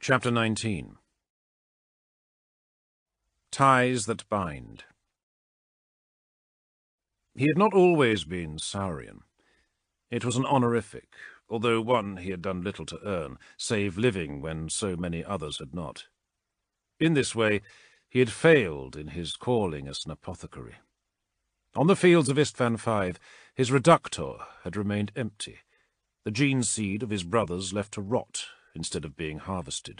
Chapter 19. Ties that Bind. He had not always been Saurian. It was an honorific, although one he had done little to earn, save living when so many others had not. In this way, he had failed in his calling as an apothecary. On the fields of Istvan V, his reductor had remained empty, the gene seed of his brothers left to rot instead of being harvested.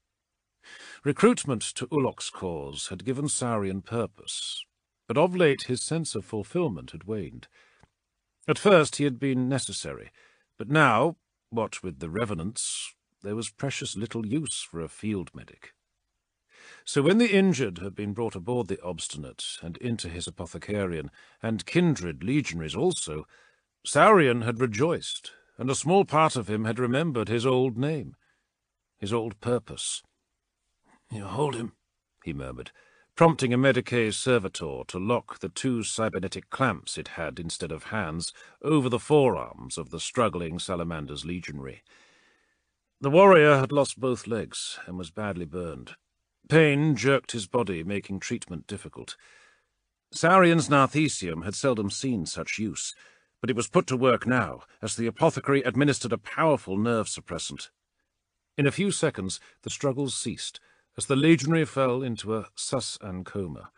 Recruitment to Ulok's cause had given Saurian purpose, but of late his sense of fulfillment had waned. At first he had been necessary, but now, what with the revenants, there was precious little use for a field medic. So when the injured had been brought aboard the Obstinate and into his apothecarian, and kindred legionaries also, Saurian had rejoiced, and a small part of him had remembered his old name, his old purpose. "You hold him," he murmured, prompting a Medicae servitor to lock the 2 cybernetic clamps it had instead of hands over the forearms of the struggling Salamander's legionary. The warrior had lost both legs and was badly burned. Pain jerked his body, making treatment difficult. Saurian's Narthesium had seldom seen such use, but it was put to work now, as the apothecary administered a powerful nerve suppressant. In a few seconds the struggles ceased, as the legionary fell into a sus-an coma.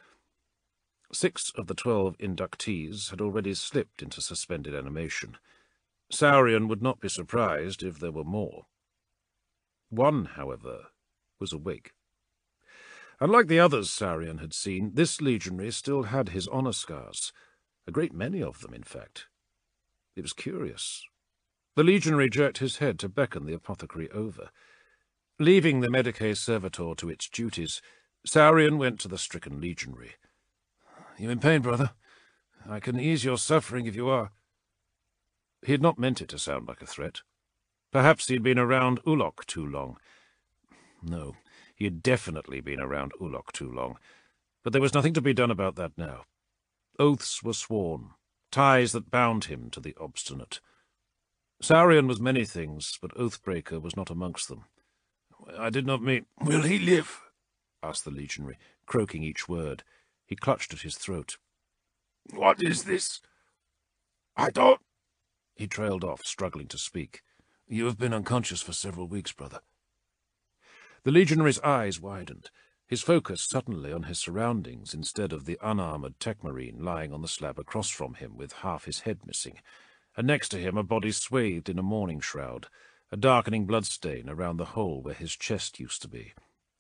6 of the 12 inductees had already slipped into suspended animation. Saurian would not be surprised if there were more. One, however, was awake. Unlike the others Saurian had seen, this legionary still had his honour scars, a great many of them, in fact. It was curious. The legionary jerked his head to beckon the apothecary over. Leaving the Medicae servitor to its duties, Saurian went to the stricken legionary. "You in pain, brother? I can ease your suffering if you are." He had not meant it to sound like a threat. Perhaps he had been around Ulok too long. No, he had definitely been around Ulok too long. But there was nothing to be done about that now. Oaths were sworn, ties that bound him to the Obstinate. Saurian was many things, but Oathbreaker was not amongst them. "I did not mean—" "Will he live?" asked the legionary, croaking each word. He clutched at his throat. "What is this? I don't—" He trailed off, struggling to speak. "You have been unconscious for several weeks, brother." The legionary's eyes widened, his focus suddenly on his surroundings instead of the unarmoured Techmarine lying on the slab across from him with half his head missing, and next to him a body swathed in a mourning shroud, a darkening bloodstain around the hole where his chest used to be.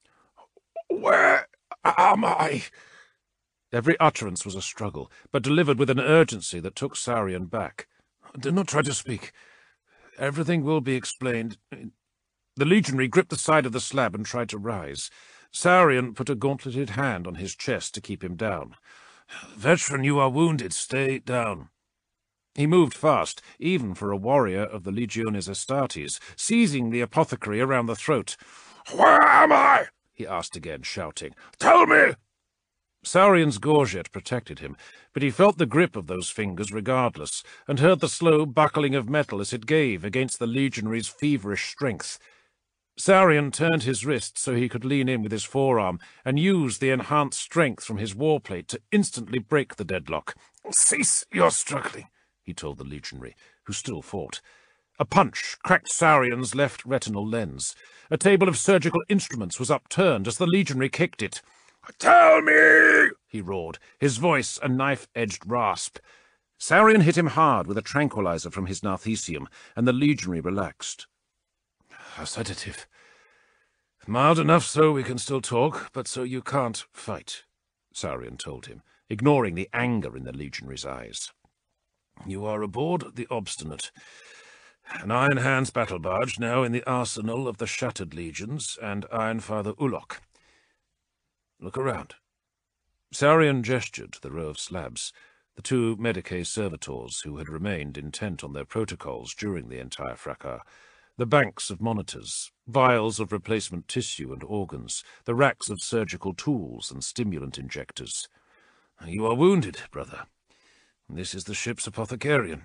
"Where am I?" Every utterance was a struggle, but delivered with an urgency that took Saurian back. "Do not try to speak. Everything will be explained." The legionary gripped the side of the slab and tried to rise. Saurian put a gauntleted hand on his chest to keep him down. "Veteran, you are wounded. Stay down." He moved fast, even for a warrior of the Legiones Astartes, seizing the apothecary around the throat. "Where am I?" he asked again, shouting. "Tell me!" Saurian's gorget protected him, but he felt the grip of those fingers regardless, and heard the slow buckling of metal as it gave against the legionary's feverish strength. Saurian turned his wrist so he could lean in with his forearm, and used the enhanced strength from his warplate to instantly break the deadlock. "Cease your struggling," he told the legionary, who still fought. A punch cracked Saurian's left retinal lens. A table of surgical instruments was upturned as the legionary kicked it. "Tell me!" he roared, his voice a knife-edged rasp. Saurian hit him hard with a tranquilizer from his Narthesium, and the legionary relaxed. "A sedative. Mild enough so we can still talk, but so you can't fight," Saurian told him, ignoring the anger in the legionary's eyes. "You are aboard the Obstinate, an Iron Hands battle barge now in the arsenal of the Shattered Legions and Ironfather Ulok. Look around." Saurian gestured to the row of slabs, the 2 Medicae servitors who had remained intent on their protocols during the entire fracas, the banks of monitors, vials of replacement tissue and organs, the racks of surgical tools and stimulant injectors. "You are wounded, brother. This is the ship's apothecarian."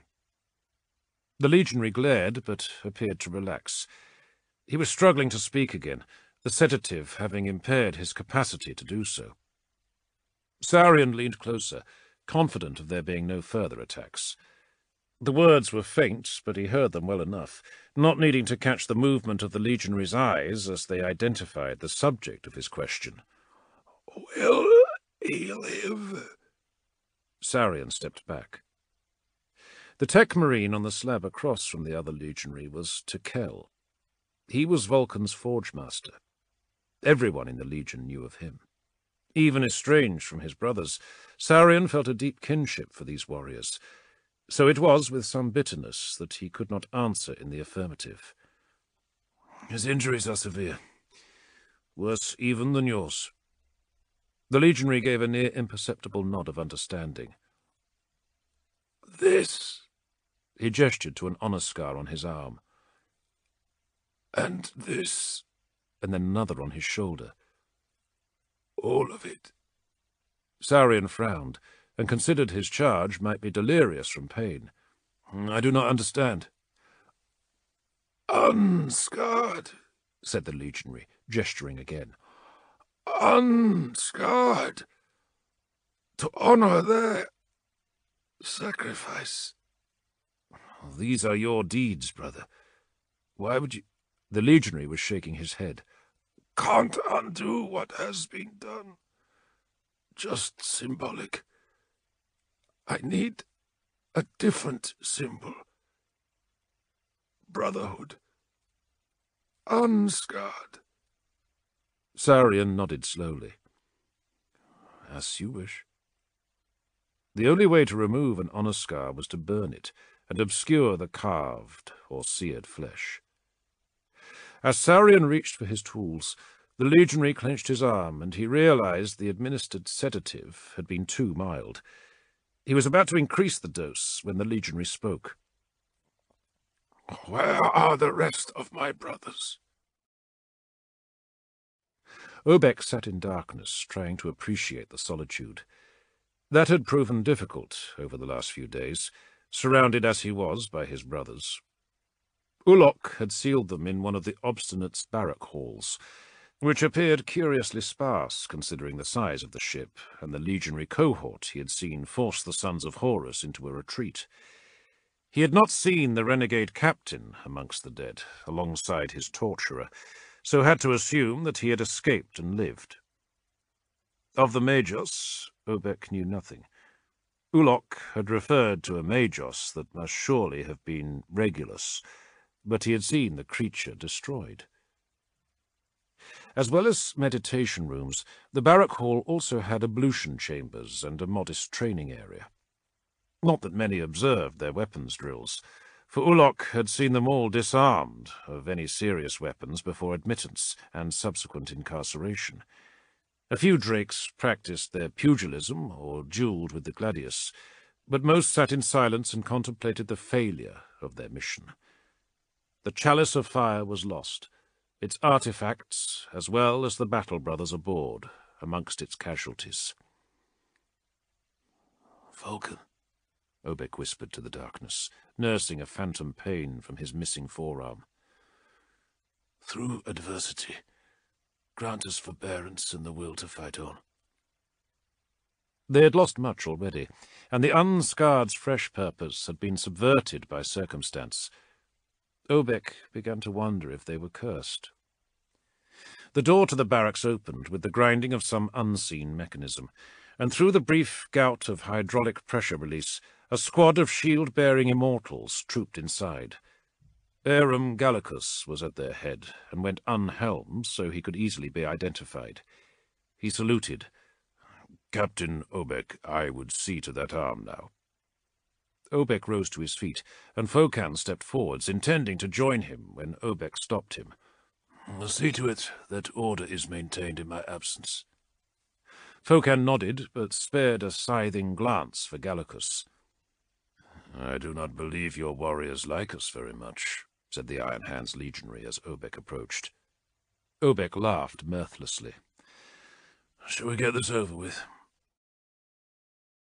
The legionary glared, but appeared to relax. He was struggling to speak again, the sedative having impaired his capacity to do so. Saurian leaned closer, confident of there being no further attacks. The words were faint, but he heard them well enough, not needing to catch the movement of the legionary's eyes as they identified the subject of his question. "Will he live?" Saurian stepped back. The tech marine on the slab across from the other legionary was Tekel. He was Vulcan's forge master. Everyone in the legion knew of him. Even estranged from his brothers, Saurian felt a deep kinship for these warriors, so it was with some bitterness that he could not answer in the affirmative. "His injuries are severe, worse even than yours." The legionary gave a near imperceptible nod of understanding. "This," he gestured to an honor scar on his arm, "and this," and then another on his shoulder. "All of it." Saurian frowned, and considered his charge might be delirious from pain. "I do not understand." "Unscarred," said the legionary, gesturing again. "Unscarred. To honor their sacrifice." "These are your deeds, brother. Why would you—" The legionary was shaking his head. "Can't undo what has been done. Just symbolic. I need a different symbol. Brotherhood. Unscarred." Saurian nodded slowly. "As you wish." The only way to remove an honor scar was to burn it and obscure the carved or seared flesh. As Saurian reached for his tools, the legionary clenched his arm, and he realized the administered sedative had been too mild. He was about to increase the dose when the legionary spoke. "Where are the rest of my brothers?" Obek sat in darkness, trying to appreciate the solitude. That had proven difficult over the last few days, surrounded as he was by his brothers. Ulok had sealed them in one of the obstinate's barrack halls, which appeared curiously sparse considering the size of the ship and the legionary cohort he had seen force the sons of Horus into a retreat. He had not seen the renegade captain amongst the dead, alongside his torturer, so had to assume that he had escaped and lived. Of the Magos, Obek knew nothing. Ulok had referred to a Magos that must surely have been Regulus, but he had seen the creature destroyed. As well as meditation rooms, the barrack hall also had ablution chambers and a modest training area. Not that many observed their weapons drills, for Ulok had seen them all disarmed of any serious weapons before admittance and subsequent incarceration. A few drakes practiced their pugilism or duelled with the gladius, but most sat in silence and contemplated the failure of their mission. The Chalice of Fire was lost, its artifacts, as well as the battle brothers aboard, amongst its casualties. "Vulcan," Obek whispered to the darkness, nursing a phantom pain from his missing forearm. "Through adversity, grant us forbearance and the will to fight on." They had lost much already, and the unscarred's fresh purpose had been subverted by circumstance. Obek began to wonder if they were cursed. The door to the barracks opened with the grinding of some unseen mechanism, and through the brief gout of hydraulic pressure release, a squad of shield-bearing immortals trooped inside. Aram Gallicus was at their head, and went unhelmed so he could easily be identified. He saluted. "Captain Obek, I would see to that arm now." Obek rose to his feet, and Fokan stepped forwards, intending to join him when Obek stopped him. "See to it that order is maintained in my absence." Fokan nodded, but spared a scything glance for Gallicus. "I do not believe your warriors like us very much," said the Iron Hands legionary as Obek approached. Obek laughed mirthlessly. "Shall we get this over with?"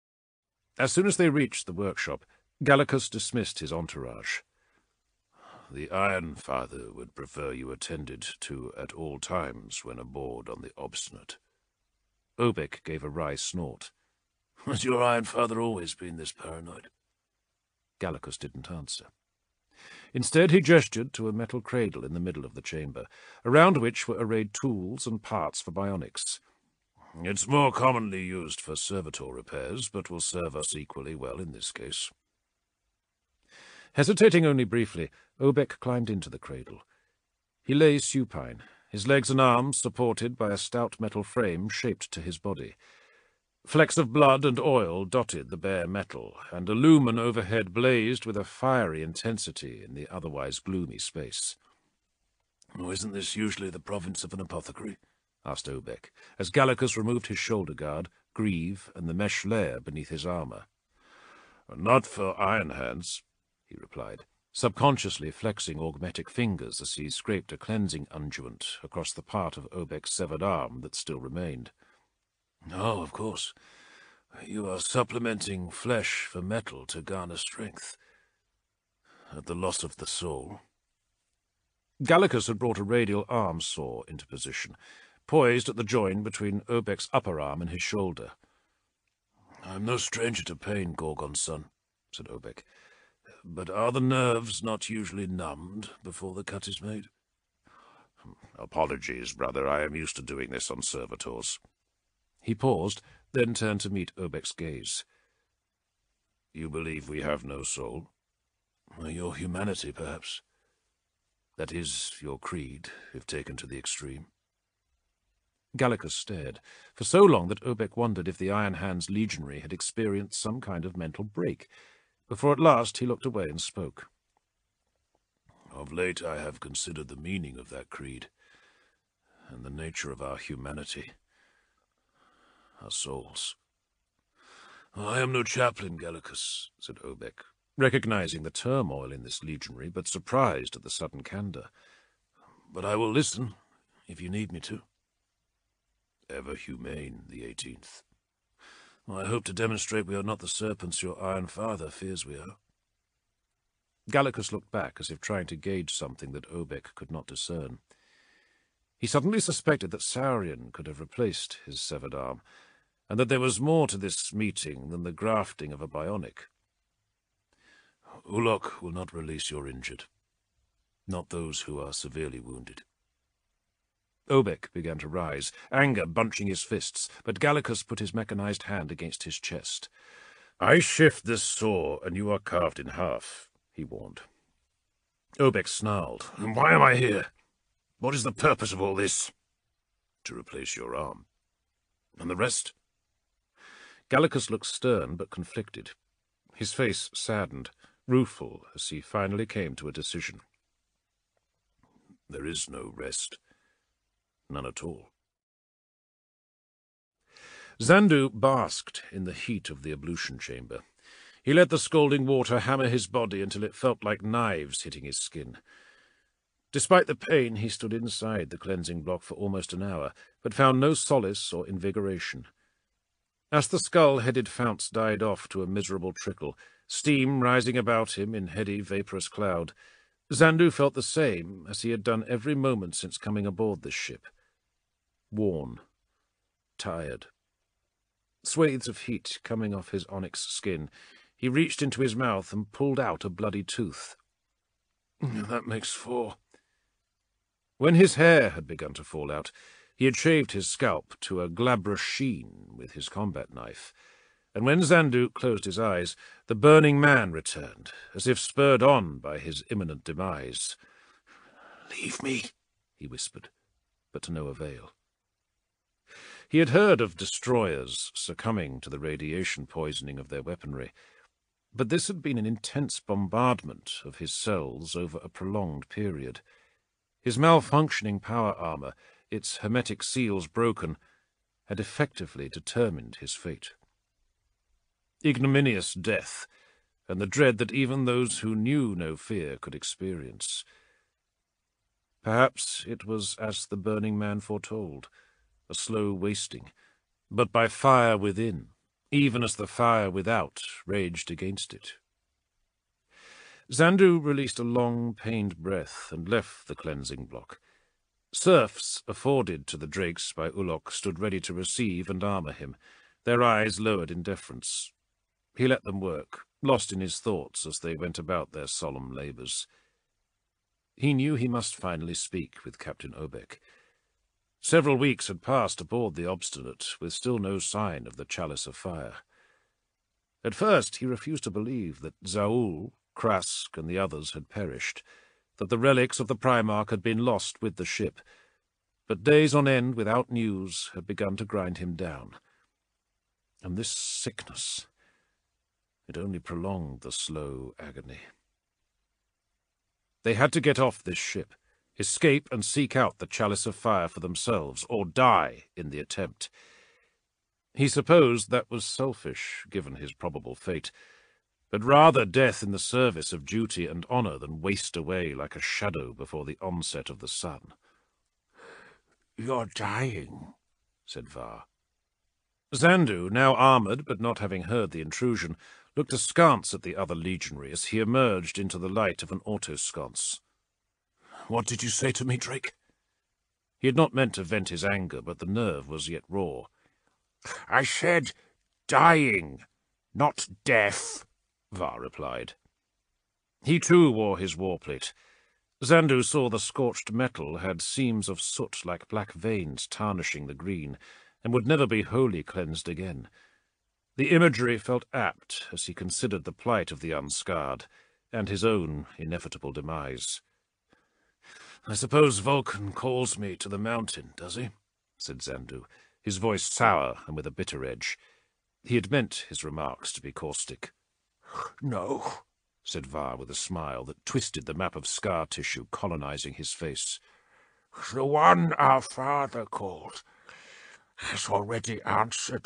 As soon as they reached the workshop, Gallicus dismissed his entourage. The Iron Father would prefer you attended to at all times when aboard on the Obstinate. Obek gave a wry snort. Has your Iron Father always been this paranoid? Gallicus didn't answer. Instead, he gestured to a metal cradle in the middle of the chamber, around which were arrayed tools and parts for bionics. It's more commonly used for servitor repairs, but will serve us equally well in this case. Hesitating only briefly, Obek climbed into the cradle. He lay supine, his legs and arms supported by a stout metal frame shaped to his body. Flecks of blood and oil dotted the bare metal, and a lumen overhead blazed with a fiery intensity in the otherwise gloomy space. Isn't this usually the province of an apothecary? Asked Obek, as Gallicus removed his shoulder guard, greave, and the mesh layer beneath his armour. Not for iron hands, he replied, subconsciously flexing augmetic fingers as he scraped a cleansing unguent across the part of Obek's severed arm that still remained. Oh, of course. You are supplementing flesh for metal to garner strength. At the loss of the soul. Gallicus had brought a radial arm saw into position, poised at the join between Obek's upper arm and his shoulder. I'm no stranger to pain, Gorgon's son, said Obek. But are the nerves not usually numbed before the cut is made? Apologies, brother. I am used to doing this on servitors. He paused, then turned to meet Obek's gaze. You believe we have no soul? Your humanity, perhaps. That is your creed, if taken to the extreme. Gallicus stared, for so long that Obek wondered if the Iron Hands legionary had experienced some kind of mental break, before at last he looked away and spoke. Of late I have considered the meaning of that creed, and the nature of our humanity. Our souls. I am no chaplain, Gallicus, said Obek, recognizing the turmoil in this legionary, but surprised at the sudden candour. But I will listen, if you need me to. Ever humane, the 18th. I hope to demonstrate we are not the serpents your Iron Father fears we are. Gallicus looked back as if trying to gauge something that Obek could not discern. He suddenly suspected that Saurian could have replaced his severed arm, and that there was more to this meeting than the grafting of a bionic. Ulok will not release your injured, not those who are severely wounded. Obek began to rise, anger bunching his fists, but Gallicus put his mechanized hand against his chest. I shift this saw, and you are carved in half, he warned. Obek snarled. Why am I here? What is the purpose of all this? To replace your arm. And the rest? Gallicus looked stern but conflicted. His face saddened, rueful, as he finally came to a decision. There is no rest. None at all. Zandu basked in the heat of the ablution chamber. He let the scalding water hammer his body until it felt like knives hitting his skin. Despite the pain, he stood inside the cleansing block for almost an hour, but found no solace or invigoration. As the skull-headed founts died off to a miserable trickle, steam rising about him in heady, vaporous cloud, Zandu felt the same as he had done every moment since coming aboard this ship. Worn. Tired. Swathes of heat coming off his onyx skin, he reached into his mouth and pulled out a bloody tooth. That makes 4. When his hair had begun to fall out, he had shaved his scalp to a glabrous sheen with his combat knife, and when Zandu closed his eyes, the burning man returned, as if spurred on by his imminent demise. "Leave me," he whispered, but to no avail. He had heard of destroyers succumbing to the radiation poisoning of their weaponry, but this had been an intense bombardment of his cells over a prolonged period. His malfunctioning power armor, its hermetic seals broken, had effectively determined his fate. Ignominious death, and the dread that even those who knew no fear could experience. Perhaps it was as the burning man foretold, a slow wasting, but by fire within, even as the fire without raged against it. Zandu released a long, pained breath and left the cleansing block. Serfs afforded to the drakes by Ulok stood ready to receive and armour him, their eyes lowered in deference. He let them work, lost in his thoughts as they went about their solemn labours. He knew he must finally speak with Captain Obek. Several weeks had passed aboard the Obstinate, with still no sign of the Chalice of Fire. At first he refused to believe that Zaul, Krask, and the others had perished, that the relics of the Primarch had been lost with the ship, but days on end without news had begun to grind him down. And this sickness, it only prolonged the slow agony. They had to get off this ship, escape and seek out the Chalice of Fire for themselves, or die in the attempt. He supposed that was selfish, given his probable fate, but rather death in the service of duty and honour than waste away like a shadow before the onset of the sun. "You're dying," said Var. Zandu, now armoured but not having heard the intrusion, looked askance at the other legionary as he emerged into the light of an autosconce. "What did you say to me, Drake?" He had not meant to vent his anger, but the nerve was yet raw. "I said dying, not death," Var replied. He too wore his warplate. Zandu saw the scorched metal had seams of soot like black veins tarnishing the green, and would never be wholly cleansed again. The imagery felt apt as he considered the plight of the unscarred, and his own inevitable demise. "I suppose Vulcan calls me to the mountain, does he?" said Zandu, his voice sour and with a bitter edge. He had meant his remarks to be caustic. "No," said Var with a smile that twisted the map of scar tissue colonizing his face. "The one our father called has already answered."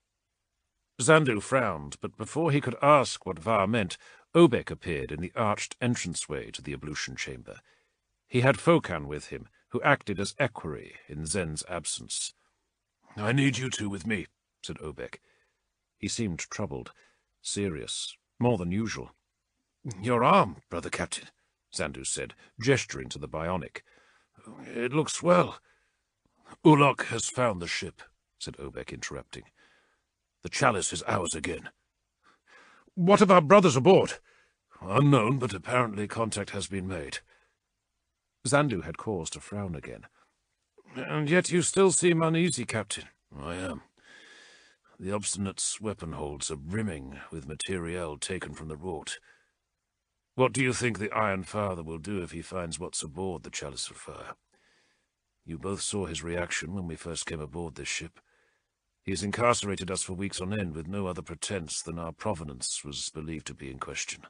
Zandu frowned, but before he could ask what Var meant, Obek appeared in the arched entranceway to the ablution chamber. He had Fokan with him, who acted as equerry in Zen's absence. "I need you two with me," said Obek. He seemed troubled, serious, more than usual. "Your arm, brother captain," Zandu said, gesturing to the bionic. "It looks well." "Ulok has found the ship," said Obek, interrupting. "The chalice is ours again." "What of our brothers aboard?" "Unknown, but apparently contact has been made." Zandu had cause to frown again. "And yet you still seem uneasy, Captain." "I am. The Obstinate's weapon holds are brimming with materiel taken from the Rort. What do you think the Iron Father will do if he finds what's aboard the Chalice of Fire? You both saw his reaction when we first came aboard this ship. He has incarcerated us for weeks on end with no other pretense than our provenance was believed to be in question.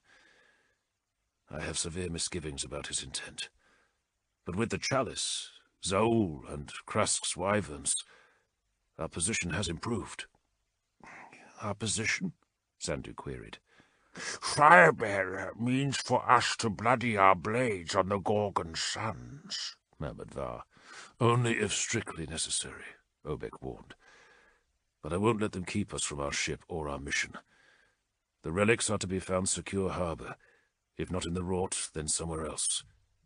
I have severe misgivings about his intent. But with the Chalice, Zaul, and Krask's wyverns, our position has improved." "Our position?" Zandu queried. "Firebearer means for us to bloody our blades on the Gorgon sons," murmured Var. "Only if strictly necessary," Obek warned. "But I won't let them keep us from our ship or our mission. The relics are to be found secure harbour, if not in the Rort, then somewhere else.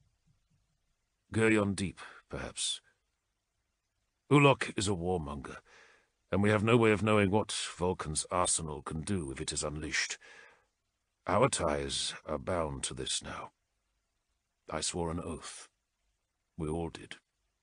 Geryon Deep, perhaps. Ulok is a warmonger, and we have no way of knowing what Vulcan's arsenal can do if it is unleashed. Our ties are bound to this now. I swore an oath. We all did.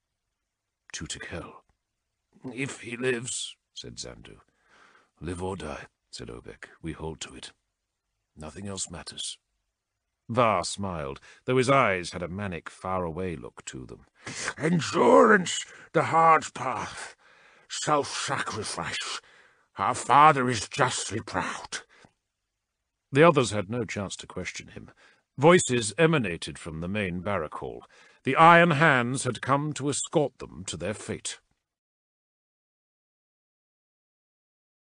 Tutik Hel." "If he lives," said Zandu. "Live or die," said Obek. "We hold to it. Nothing else matters." Var smiled, though his eyes had a manic, far-away look to them. "Endurance, the hard path. Self-sacrifice. Our father is justly proud." The others had no chance to question him. Voices emanated from the main barrack hall. The Iron Hands had come to escort them to their fate.